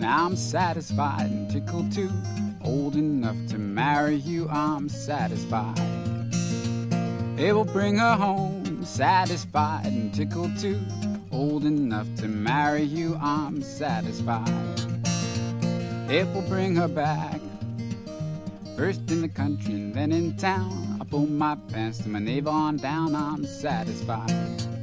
I'm satisfied and tickled too. Old enough to marry you, I'm satisfied. It will bring her home, satisfied and tickled too. Old enough to marry you, I'm satisfied. It will bring her back, first in the country and then in town. I pull my pants to my navel on down, I'm satisfied.